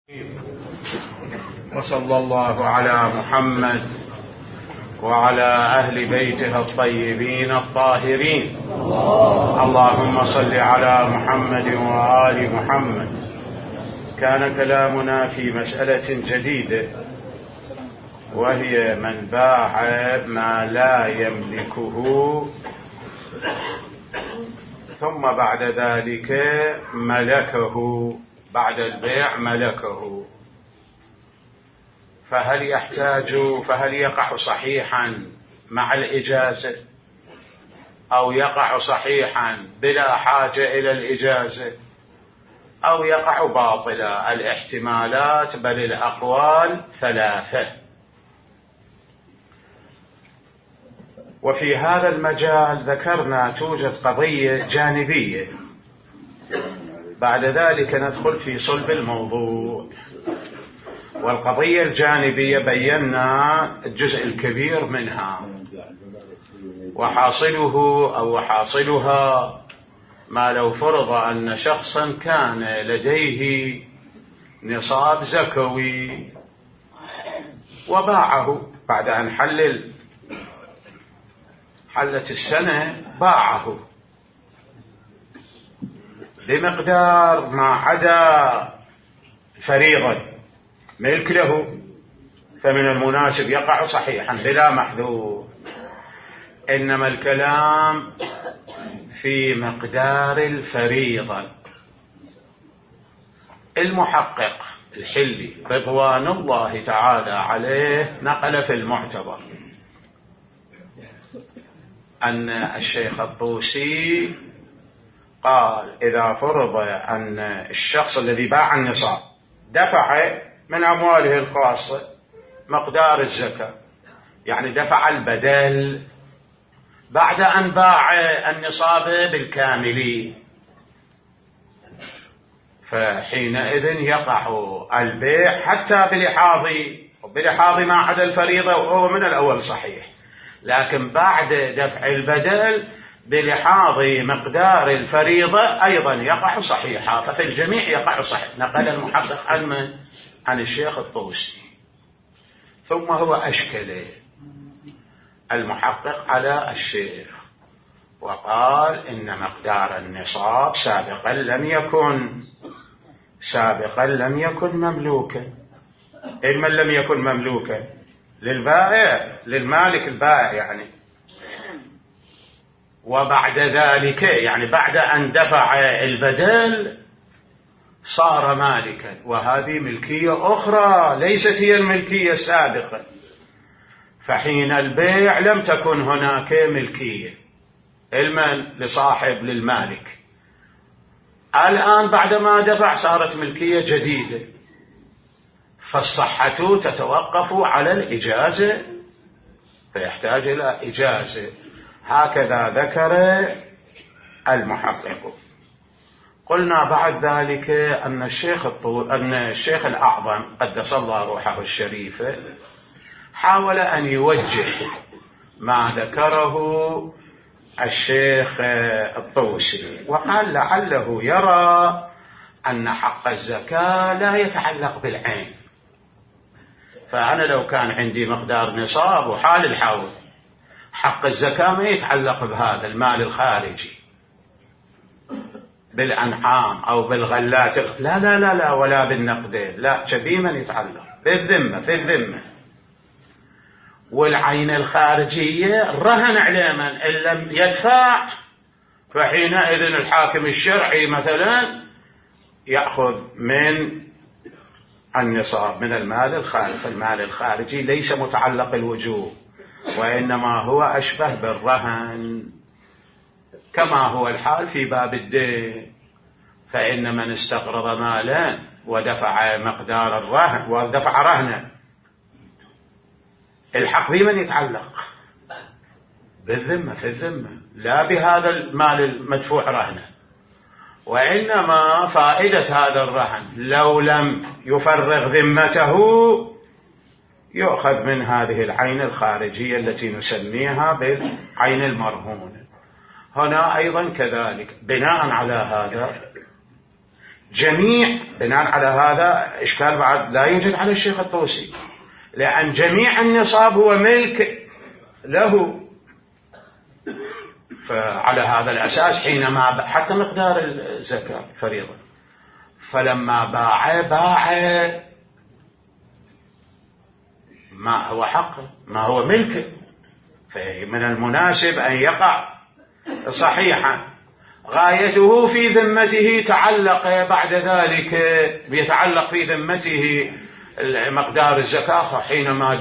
وصلى الله على محمد وعلى أهل بيته الطيبين الطاهرين. اللهم صل على محمد وآل محمد. كان كلامنا في مسألة جديدة، وهي من باع ما لا يملكه ثم بعد ذلك ملكه، بعد البيع ملكه، فهل يقع صحيحا مع الإجازة، أو يقع صحيحا بلا حاجة إلى الإجازة، أو يقع باطلا؟ الاحتمالات بل الأقوال ثلاثة. وفي هذا المجال ذكرنا توجد قضية جانبية، بعد ذلك ندخل في صلب الموضوع. والقضية الجانبية بينا الجزء الكبير منها، وحاصله أو وحاصلها ما لو فرض أن شخصا كان لديه نصاب زكوي وباعه بعد أن حلت السنة، باعه بمقدار ما عدا فريضة ملك له، فمن المناسب يقع صحيحا بلا محذور. إنما الكلام في مقدار الفريضة. المحقق الحلي رضوان الله تعالى عليه نقل في المعتبر أن الشيخ الطوسي قال: إذا فرض أن الشخص الذي باع النصاب دفع من أمواله الخاصة مقدار الزكاة، يعني دفع البدل بعد أن باع النصاب بالكامل، فحينئذ يقع البيع حتى بلحاظ ما عدا الفريضة، وهو من الأول صحيح، لكن بعد دفع البدل بلحاظ مقدار الفريضة أيضا يقع صحيحا، ففي الجميع يقع صحيح. نقل المحقق عن الشيخ الطوسي. ثم هو أشكل المحقق على الشيخ وقال: إن مقدار النصاب سابقا لم يكن مملوكا. من لم يكن مملوكا؟ للمالك البائع يعني. وبعد ذلك يعني بعد أن دفع البدل صار مالكا، وهذه ملكية أخرى ليست هي الملكية السابقة. فحين البيع لم تكن هناك ملكية للمالك. الآن بعدما دفع صارت ملكية جديدة، فالصحة تتوقف على الإجازة، فيحتاج إلى إجازة. هكذا ذكر المحقق. قلنا بعد ذلك أن الشيخ الأعظم قدس الله روحه الشريفة حاول أن يوجه ما ذكره الشيخ الطوسي، وقال لعله يرى أن حق الزكاة لا يتعلق بالعين. فأنا لو كان عندي مقدار نصاب وحال الحول، حق الزكاة ما يتعلق بهذا المال الخارجي بالأنعام أو بالغلات، لا لا لا لا، ولا بالنقدين، لا، كبيما يتعلق في الذمة. والعين الخارجية رهن عليه، من إن لم يدفع فحينئذ الحاكم الشرعي مثلا يأخذ من النصاب من المال الخارجي. فالمال الخارجي ليس متعلق الوجوب، وإنما هو أشبه بالرهن، كما هو الحال في باب الدين. فإن من استقرض مالا ودفع مقدار الرهن ودفع رهنا، الحق بمن يتعلق؟ بالذمة، في الذمة، لا بهذا المال المدفوع رهنا. وإنما فائدة هذا الرهن لو لم يفرغ ذمته يؤخذ من هذه العين الخارجية التي نسميها بالعين المرهونة. هنا أيضا كذلك. بناء على هذا جميع بناء على هذا إشكال بعد لا يوجد على الشيخ الطوسي، لأن جميع النصاب هو ملك له. فعلى هذا الأساس حينما حتى مقدار الزكاة فريضة، فلما باع ما هو حقه ما هو ملكه، فمن المناسب أن يقع صحيحا. غايته في ذمته تعلق بعد ذلك، يتعلق في ذمته مقدار الزكاة حينما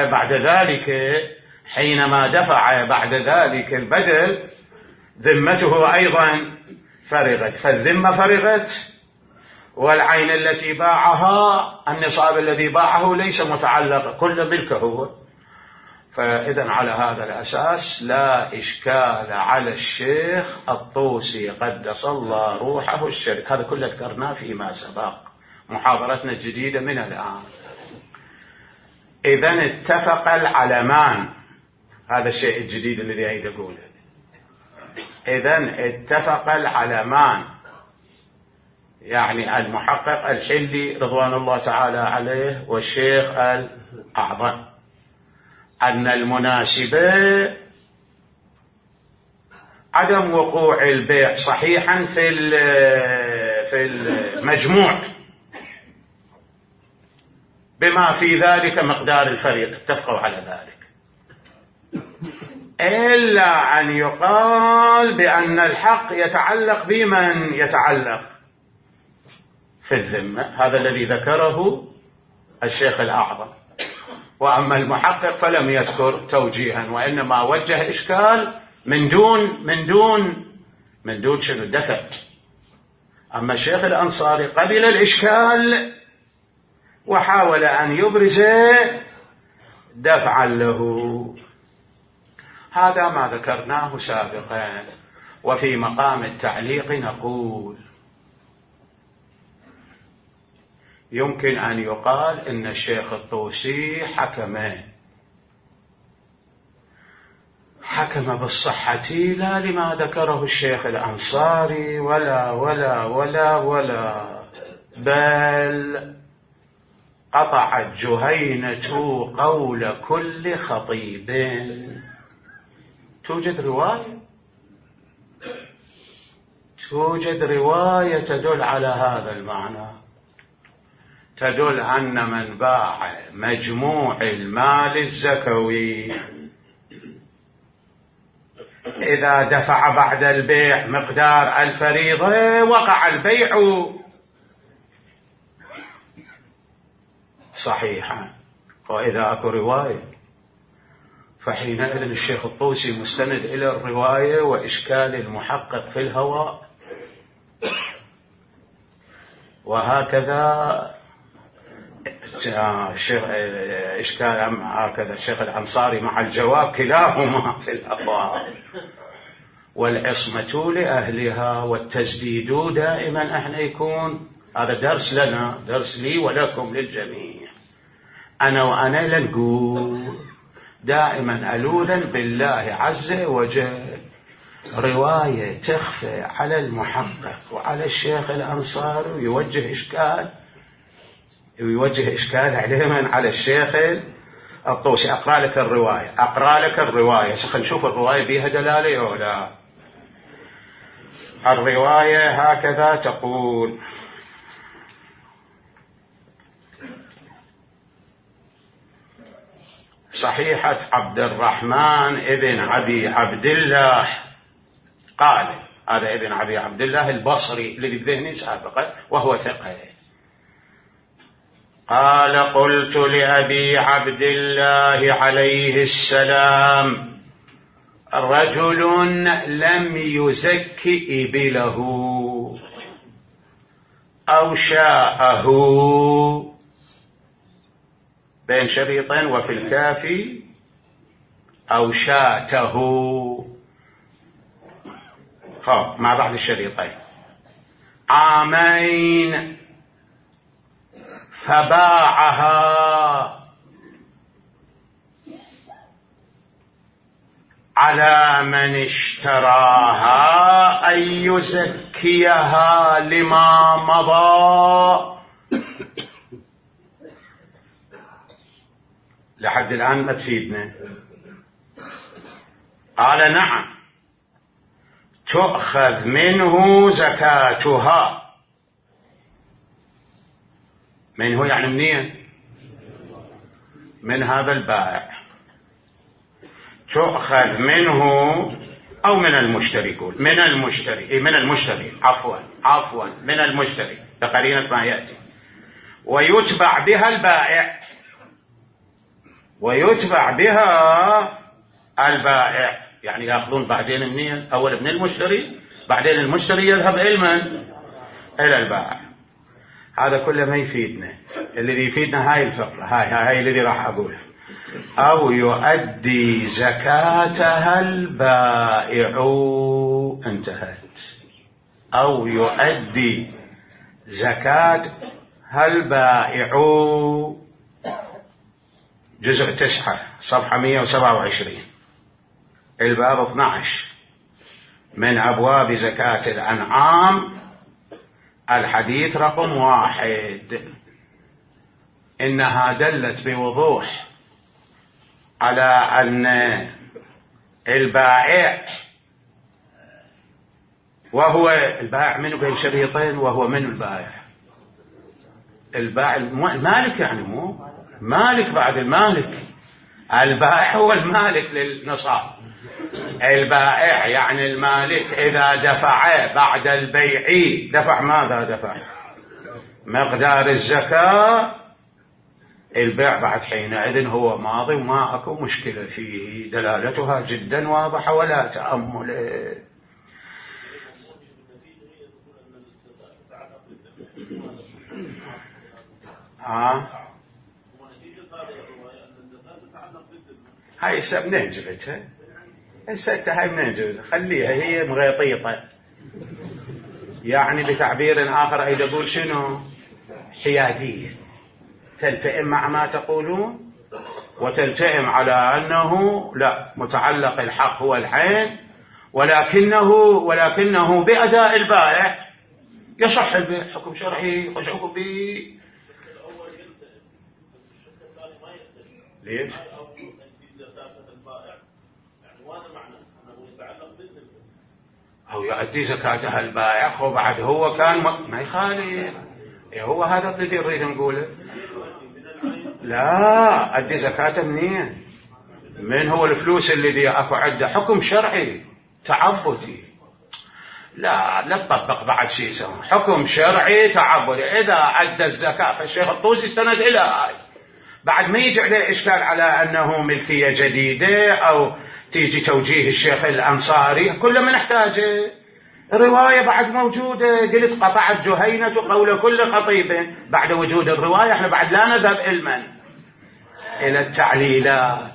دفع بعد ذلك البدل ذمته أيضا فرغت، فالذمة فرغت، والعين التي باعها النصاب الذي باعه ليس متعلق، كل ملكه هو. فإذا على هذا الأساس لا إشكال على الشيخ الطوسي قدس الله روحه الشريف. هذا كله ذكرناه فيما سبق، محاضرتنا الجديدة من الآن. إذن اتفق العلمان، هذا الشيء الجديد الذي أريد أقوله. إذن اتفق العلمان، يعني المحقق الحلي رضوان الله تعالى عليه والشيخ الأعظم، أن المناسبة عدم وقوع البيع صحيحا في المجموع بما في ذلك مقدار الفريق، اتفقوا على ذلك، إلا أن يقال بأن الحق يتعلق بمن يتعلق في الذمة، هذا الذي ذكره الشيخ الأعظم. وأما المحقق فلم يذكر توجيها، وإنما وجه إشكال من دون شنو دفع. أما الشيخ الأنصاري قبل الإشكال وحاول أن يبرز دفعا له. هذا ما ذكرناه سابقا. وفي مقام التعليق نقول يمكن أن يقال إن الشيخ الطوسي حكم بالصحة لا لما ذكره الشيخ الأنصاري ولا ولا ولا ولا، بل قطعت جهينة قول كل خطيب. توجد رواية تدل على هذا المعنى، تدل أن من باع مجموع المال الزكوي إذا دفع بعد البيع مقدار الفريضة وقع البيع صحيحا. وإذا أكو رواية فحينئذ الشيخ الطوسي مستند إلى الرواية وإشكال المحقق في الهواء. وهكذا إشكال هكذا الشيخ الأنصاري مع الجواب، كلاهما في الهواء. والعصمة لأهلها والتسديد دائما احنا يكون، هذا درس لنا، درس لي ولكم للجميع. أنا وأنا لنقول دائما ألوذا بالله عز وجل رواية تخفى على المحقق وعلى الشيخ الأنصاري ويوجه إشكال عليهم على الشيخ الطوسي. أقرأ لك الرواية نشوف الرواية بها دلالة أو لا. الرواية هكذا تقول: صحيحة عبد الرحمن ابن أبي عبد الله قال، هذا ابن أبي عبد الله البصري الذي بذهني سابقا وهو ثقة، قال: قلت لأبي عبد الله عليه السلام: رجل لم يزك إبله أو شاءه، بين شريطين وفي الكافي أو شاته، مع بعض الشريطين، عامين فباعها على من اشتراها أن يزكي يزكيها لما مضى. لحد الآن ما تفيدنا. قال نعم تؤخذ منه زكاتها. منه يعني منين؟ من هذا البائع. تؤخذ منه أو من المشتري. يقول من المشتري، من المشتري عفوا من المشتري بقرينة ما يأتي. ويتبع بها البائع، ويتبع بها البائع، يعني يأخذون بعدين منين؟ أول من المشتري، بعدين المشتري يذهب إلى من؟ إلى البائع. هذا كله ما يفيدنا. الذي يفيدنا هاي الفقرة، هاي الذي راح أقوله. أو يؤدي زكاتها البائع. انتهت. أو يؤدي زكاتها البائع. جزء 9 صفحة 127 الباب 12 من أبواب زكاة الأنعام، الحديث رقم 1. إنها دلت بوضوح على أن البائع، وهو البائع منه بين شريطين، وهو من البائع؟ البائع المالك، يعني مو مالك بعد المالك. البائع هو المالك للنصاب. البائع يعني المالك إذا دفع بعد البيع، دفع ماذا؟ دفع مقدار الزكاة. البيع بعد حينئذ هو ماضي وما أكو مشكلة فيه، دلالتها جدا واضحة ولا تأمل. هاي منين جبتها؟ هاي منين جبتها؟ خليها هي مغيطيطة، يعني بتعبير آخر أيضا يقول شنو؟ حيادية، تلتئم مع ما تقولون وتلتئم على أنه لا، متعلق الحق هو العين، ولكنه بأداء البائع يصح البيع. حكم شرعي خش حكم به. ليش؟ أو يؤدي زكاتها البائع. خو بعد هو كان ما يخالف. هو هذا الذي نريد نقوله. لا، أدي زكاته منين؟ من هو الفلوس الذي أكو عنده حكم شرعي تعبدي. لا تطبق بعد شيء اسمه حكم شرعي تعبدي. إذا أدى الزكاة، فالشيخ الطوسي استند إلى هاي، بعد ما يجي عليه إشكال على أنه ملكية جديدة أو تيجي توجيه الشيخ الأنصاري، كل من نحتاجه. الرواية بعد موجودة. قلت قطعت جهينة قول كل خطيب. بعد وجود الرواية احنا بعد لا نذهب إلى التعليلات.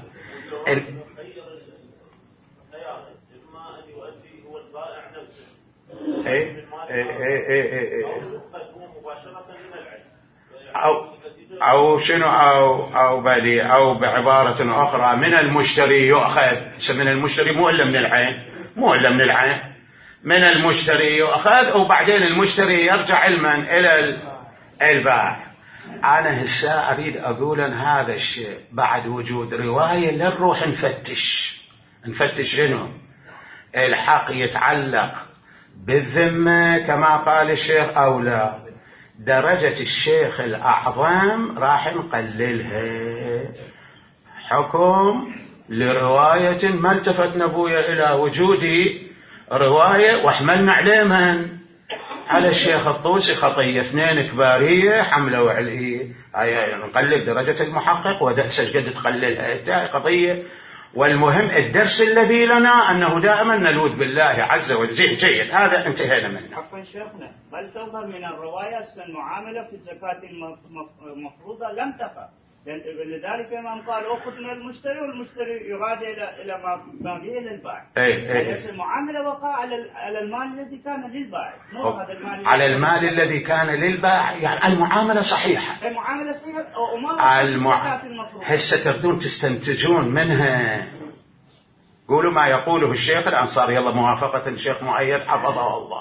أو شنو أو بعبارة أخرى من المشتري يؤخذ. من المشتري مو إلا من العين، من المشتري يؤخذ، وبعدين المشتري يرجع إلى البائع. أنا هسه أريد أقول أن هذا الشيء بعد وجود رواية لنروح نفتش شنو الحق يتعلق بالذمة كما قال الشيخ أو لا. درجة الشيخ الأعظم راح نقللها حكم لرواية ما التفت نبويا إلى وجود رواية، واحملنا عليه من؟ على الشيخ الطوسي خطية 2 كبارية حملة وعليه. نقلل درجة المحقق ودأسج قد تقللها قضية. والمهم الدرس الذي لنا أنه دائما نلوذ بالله عز وجل. جيد، هذا انتهينا منه. عفوا شيخنا، بل تظهر من الرواية أن المعاملة في الزكاة المفروضة لم تقع، لذلك الإمام قال أخذ من المشتري، والمشتري يراجع إلى ما به للبائع. يعني المعاملة وقع على المال الذي كان للبائع، مو هذا المال على المال الذي كان للبائع. يعني المعاملة صحيحة. المعاملة صحيحة. هسه تردون تستنتجون منها. قولوا ما يقوله الشيخ الأنصاري، يلا موافقة الشيخ مؤيد حفظه الله.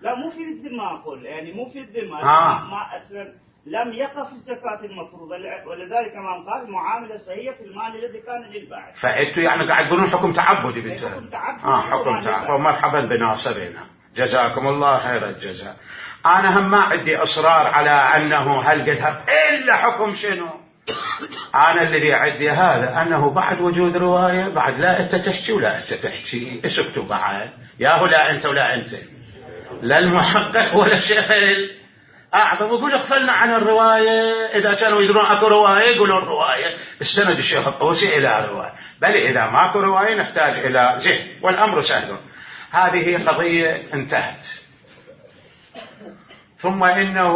لا مو في الذمة أقول، يعني مو في الذمة. ما أصلا لم يقف الزكاة المفروضة، ولذلك الإمام قال معاملة صحيحة في المال الذي كان للبائع. فأنتوا يعني قاعد تقولون حكم تعبدي بالتالي. حكم تعبدي. حكم تعبدي. مرحبا بناصرنا، جزاكم الله خير الجزاء. أنا هم ما عندي إصرار على أنه هل قد إلا حكم شنو. أنا الذي عندي هذا أنه بعد وجود رواية، بعد لا أنت تحكي ولا أنت تحكي، اسكتوا بعد، ياهو لا أنت ولا أنت، لا المحقق ولا شيخ أعظم يقول اغفلنا عن الرواية. إذا كانوا يدرون أكو رواية يقولوا الرواية استند الشيخ الطوسي إلى رواية، بل إذا ماكو رواية نحتاج إلى زين، والأمر سهل. هذه قضية انتهت. ثم إنه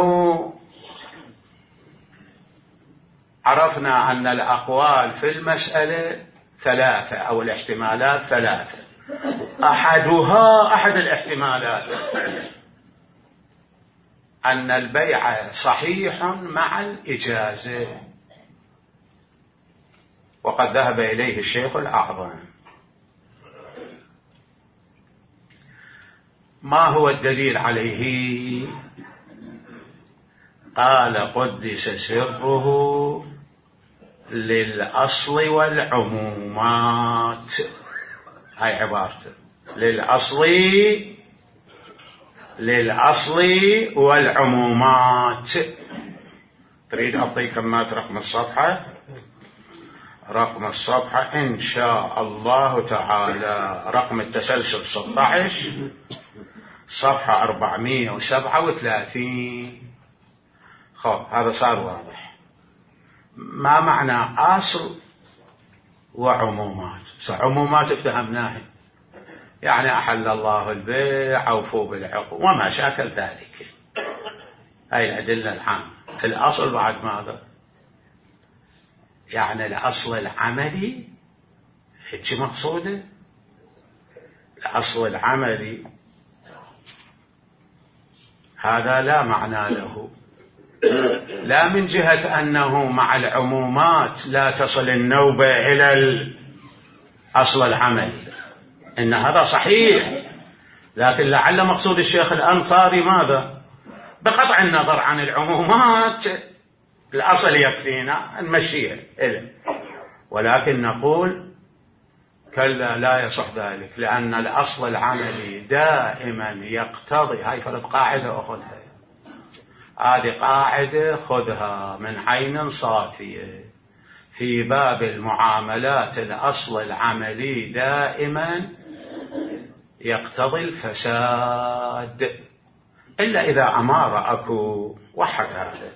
عرفنا أن الأقوال في المسألة ثلاثة، أو الاحتمالات ثلاثة. أحد الاحتمالات أن البيع صحيح مع الإجازة، وقد ذهب إليه الشيخ الأعظم. ما هو الدليل عليه؟ قال قدس سره للأصل والعمومات. هاي عبارته، للأصل والعمومات. تريد أعطيك كمات رقم الصفحة؟ رقم الصفحة إن شاء الله تعالى رقم التسلسل 16 صفحة 437. خب هذا صار واضح. ما معنى أصل وعمومات؟ عمومات افتهمناها، يعني أحل الله البيع، أوفوا بالعقود وما شاكل ذلك، هاي الأدلة العامة. الأصل بعد ماذا؟ يعني الأصل العملي، هيك مقصوده. الأصل العملي هذا لا معنى له، لا من جهة أنه مع العمومات لا تصل النوبة إلى الأصل العملي، إن هذا صحيح، لكن لعل مقصود الشيخ الأنصاري ماذا؟ بقطع النظر عن العمومات الأصل يكفينا نمشيه إله، ولكن نقول كلا لا يصح ذلك، لأن الأصل العملي دائما يقتضي. هاي فرض قاعدة أخذها، هذه قاعدة خذها من عين صافية في باب المعاملات. الأصل العملي دائما يقتضي الفساد، إلا إذا أمارة أكو وحد هذا،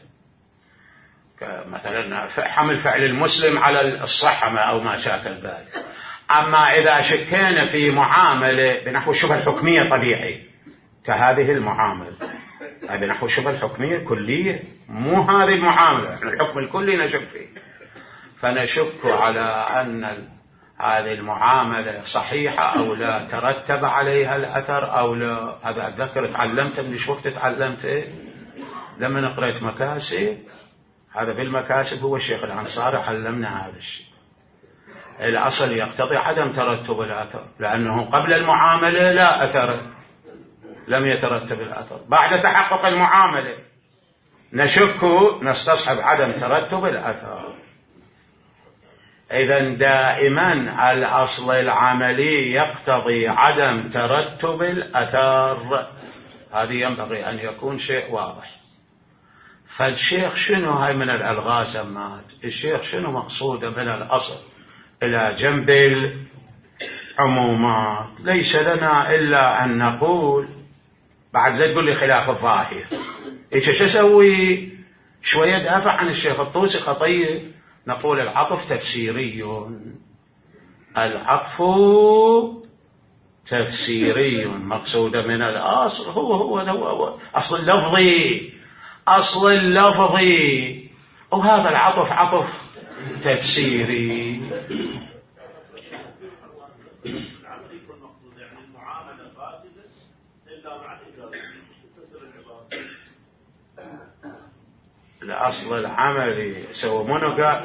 مثلا حمل فعل المسلم على الصحة أو ما شاكل ذلك. أما إذا شكينا في معاملة بنحو الشبهة الحكمية طبيعي كهذه المعاملة، هذه نحو الشبهة الحكمية كلية، مو هذه المعاملة، الحكم الكلي نشك فيه، فنشك على أن هذه المعاملة صحيحة أو لا، ترتب عليها الأثر أو لا. هذا أتذكر تعلمت من وقت تعلمت لما قرأت مكاسب، هذا في المكاسب هو الشيخ الأنصاري علمنا هذا الشيء. الأصل يقتضي عدم ترتب الأثر، لأنه قبل المعاملة لا أثر، لم يترتب الأثر. بعد تحقق المعاملة نشك نستصحب عدم ترتب الأثر. إذن دائما الأصل العملي يقتضي عدم ترتب الأثر، هذه ينبغي أن يكون شيء واضح. فالشيخ شنو هاي من الألغاز أمات؟ الشيخ شنو مقصوده من الأصل إلى جنب العمومات؟ ليس لنا إلا أن نقول، بعد لا تقول لي خلاف الظاهر، إيش أسوي؟ شوية دافع عن الشيخ الطوسي خطية. نقول العطف تفسيري، العطف تفسيري، مقصود من الأصل هو أصل اللفظي، أصل اللفظي، وهذا العطف عطف تفسيري. الأصل العملي سوى منقى،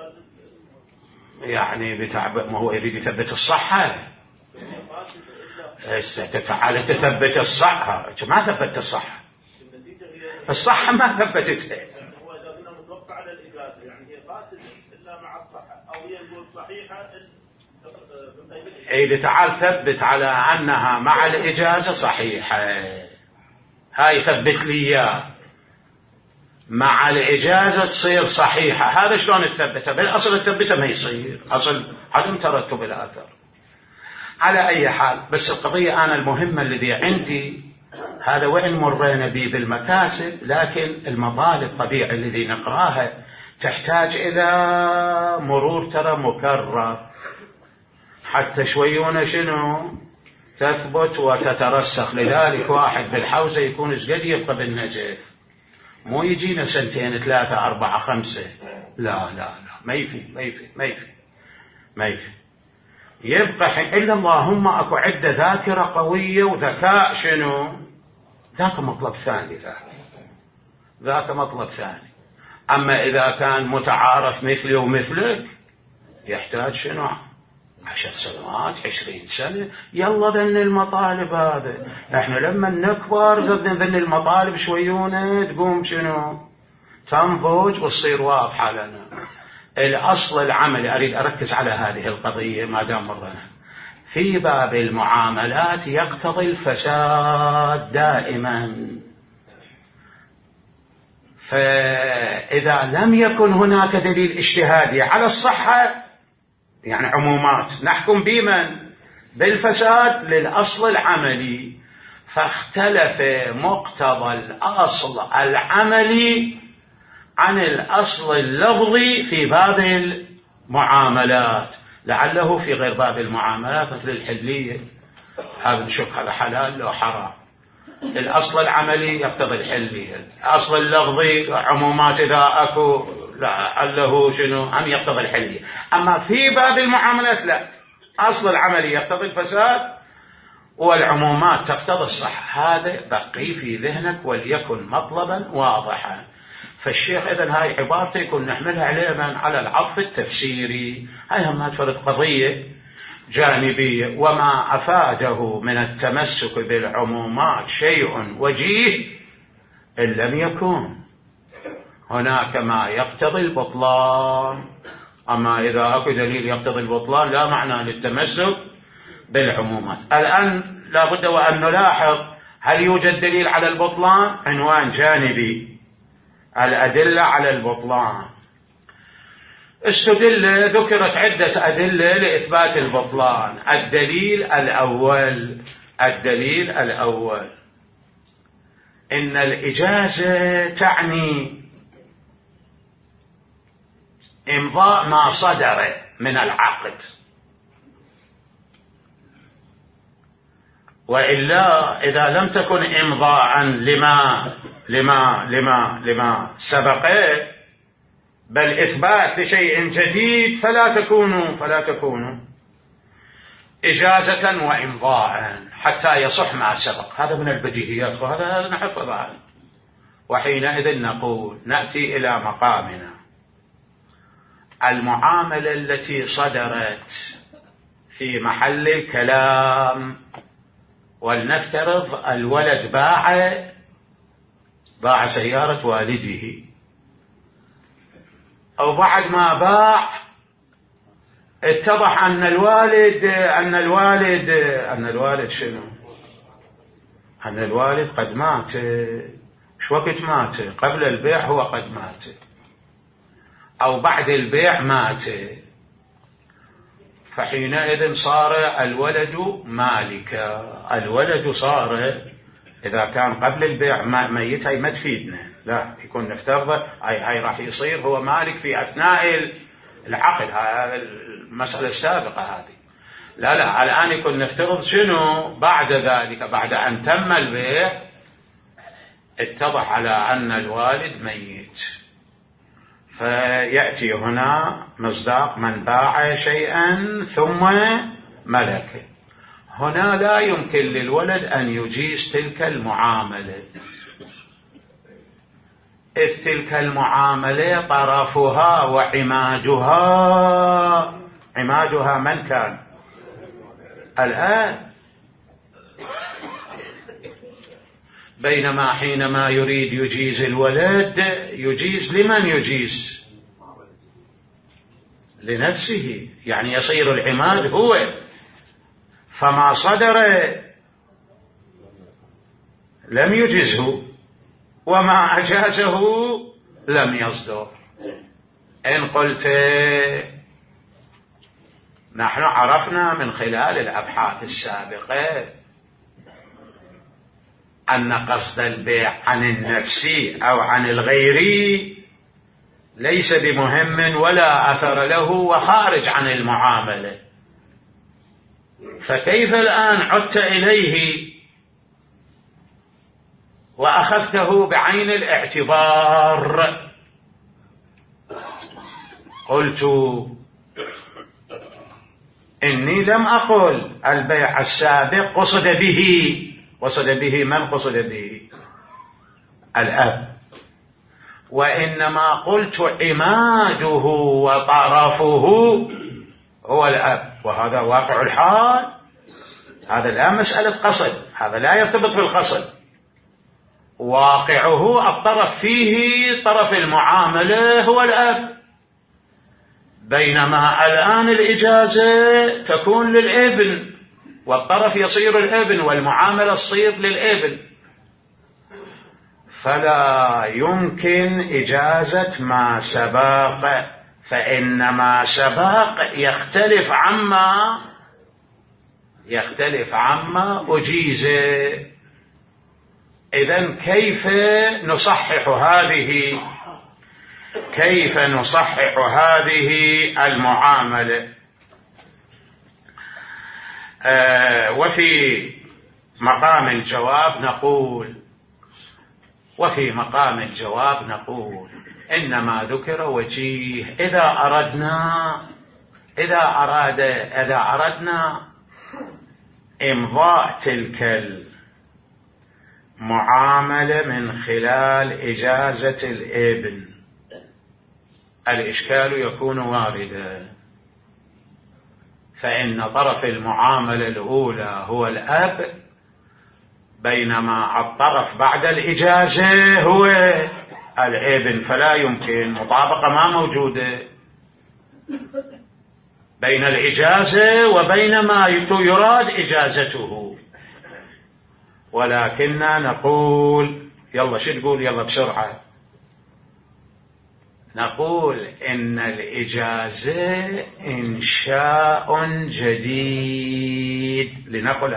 يعني ما هو يريد يثبت الصحة. تعال تثبت الصحة، ما ثبت الصحة، الصحة ما ثبتتها. هو إذا كنا متوقع على الإجازة يعني هي فاسدة إلا مع الصحة، أو هي نقول صحيحة. إذا تعال ثبت على أنها مع الإجازة صحيحة، هاي ثبت لي إياه مع الإجازة تصير صحيحة. هذا شلون تثبتها؟ بالأصل تثبتها ما يصير، أصل عدم ترتب الآثار. على أي حال، بس القضية أنا المهمة الذي عندي هذا، وإن مرينا به بالمكاسب، لكن المطالب طبيعي الذي نقراها تحتاج إلى مرور ترى مكرر حتى شويون شنو تثبت وتترسخ. لذلك واحد بالحوزة يكون قد يبقى بالنجف، مو يجينا 2 3 4 5. لا لا لا، ما يفي يبقى حين إلا اللهم أكو عدة ذاكرة قوية وذكاء شنو، ذاك مطلب ثاني، ذاك مطلب ثاني. أما إذا كان متعارف مثلي ومثلك يحتاج شنو 10 سنوات 20 سنة. يلا ذن المطالب هذا احنا لما نكبر ذن المطالب شويونة تقوم شنو تنضج وتصير واضحة لنا. الأصل العملي أريد أركز على هذه القضية ما دام مرنا في باب المعاملات يقتضي الفساد دائما. فإذا لم يكن هناك دليل اجتهادي على الصحة، يعني عمومات نحكم بمن بالفساد للأصل العملي، فاختلف مقتضى الأصل العملي عن الأصل اللفظي في باب المعاملات. لعله في غير باب المعاملات مثل الحلية هذا نشوف هذا حلال لو حرام، الأصل العملي يقتضي الحلية، الأصل اللفظي عمومات إذا أكو لعله شنو أم يقتضي الحلية. أما في باب المعاملات لا، أصل العملي يقتضي الفساد والعمومات تقتضي الصحة. هذا بقي في ذهنك وليكن مطلبا واضحا. فالشيخ إذن هاي عبارته يكون نحملها علما على العطف التفسيري. هاي هم فرد قضية جانبية، وما أفاده من التمسك بالعمومات شيء وجيه إن لم يكن هناك ما يقتضي البطلان. أما إذا أكو دليل يقتضي البطلان لا معنى للتمسك بالعمومات. الآن لابد وأن نلاحظ هل يوجد دليل على البطلان؟ عنوان جانبي الأدلة على البطلان. ذكرت عدة أدلة لإثبات البطلان. الدليل الأول إن الإجازة تعني إمضاء ما صدر من العقد، وإلا إذا لم تكن إمضاء لما سبقه بل إثبات لشيء جديد فلا تكون إجازة وإمضاء حتى يصح ما سبق. هذا من البديهيات وهذا نحفظ عنه. وحينئذ نقول نأتي إلى مقامنا. المعاملة التي صدرت في محل الكلام، ولنفترض الولد باع سيارة والده، أو بعد ما باع اتضح أن الوالد شنو؟ أن الوالد قد مات. شو وقت مات؟ قبل البيع هو قد مات، أو بعد البيع مات. فحينئذ صار الولد مالكا. الولد صار إذا كان قبل البيع ميت هاي ما تفيدنا، لا يكون نفترض هاي راح يصير هو مالك في أثناء العقد. هذا المسألة السابقة هذه. لا الآن يكون نفترض شنو بعد ذلك، بعد أن تم البيع اتضح على أن الوالد ميت، فيأتي هنا مصداق من باع شيئا ثم ملكه. هنا لا يمكن للولد أن يجيز تلك المعاملة، إذ تلك المعاملة طرفها وعمادها من كان الآن بينما حينما يريد يجيز الولد يجيز لمن يجيز؟ لنفسه، يعني يصير العماد هو، فما صدر لم يجزه وما أجازه لم يصدر. إن قلت نحن عرفنا من خلال الأبحاث السابقة أن قصد البيع عن النفسي أو عن الغيري ليس بمهم ولا أثر له وخارج عن المعاملة، فكيف الآن عدت إليه وأخذته بعين الاعتبار؟ قلت إني لم أقل البيع السابق قصد به من قصد به؟ الأب، وإنما قلت عماده وطرفه هو الأب، وهذا واقع الحال. هذا لا مسألة قصد، هذا لا يرتبط بالقصد، واقعه الطرف فيه طرف المعاملة هو الأب، بينما الآن الإجازة تكون للابن والطرف يصير الابن والمعاملة تصير للابن، فلا يمكن إجازة ما سبق، فإن ما سبق يختلف عما أجيز. إذن كيف نصحح هذه المعاملة؟ وفي مقام الجواب نقول إنما ذكر وجيه إذا أردنا إمضاء تلك المعاملة من خلال إجازة الابن، الإشكال يكون واردا، فإن طرف المعاملة الأولى هو الأب، بينما الطرف بعد الإجازة هو الابن، فلا يمكن مطابقة، ما موجودة بين الإجازة وبين ما يراد إجازته. ولكننا نقول يلا بسرعة، نقول إن الإجازة إنشاء جديد، لنقل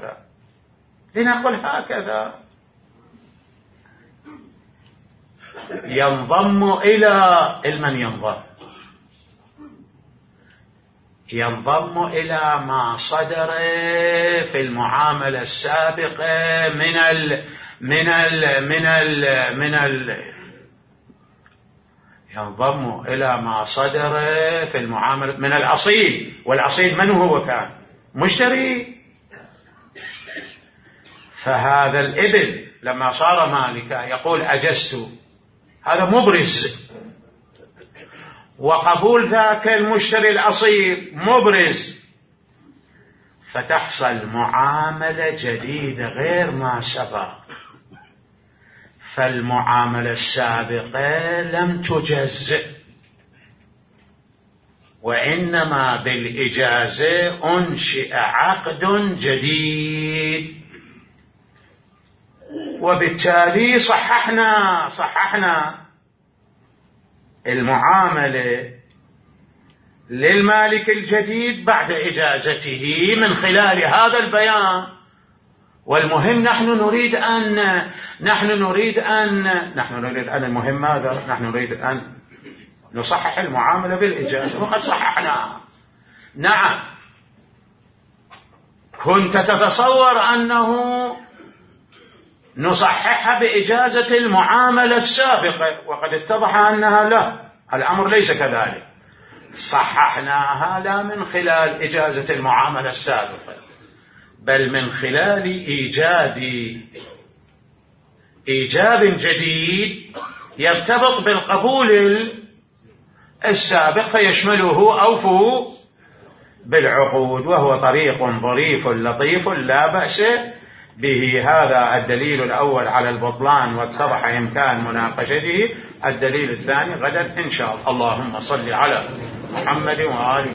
هكذا ينضم إلى ينضم إلى ما صدر في المعاملة السابقة ينضم إلى ما صدر في المعاملة من الأصيل، والأصيل من هو؟ كان مشتري. فهذا الابن لما صار مالكا يقول أجزت، هذا مبرز، وقبول ذاك المشتري الأصيل مبرز، فتحصل معاملة جديدة غير ما سبق، فالمعاملة السابقة لم تجزئ، وإنما بالإجازة أنشئ عقد جديد، وبالتالي صححنا المعاملة للمالك الجديد بعد إجازته من خلال هذا البيان. والمهم نحن نريد أن نصحح المعاملة بالإجازة، وقد صححناها. نعم، كنت تتصور أنه نصححها بإجازة المعاملة السابقة، وقد اتضح أنها لا، الأمر ليس كذلك. صححناها لا من خلال إجازة المعاملة السابقة، بل من خلال إيجاب جديد يرتبط بالقبول السابق فيشمله أوفوا بالعقود، وهو طريق ظريف لطيف لا بأس به. هذا الدليل الأول على البطلان واتضح إمكان مناقشته. الدليل الثاني غدا إن شاء الله. اللهم صل على محمد وآله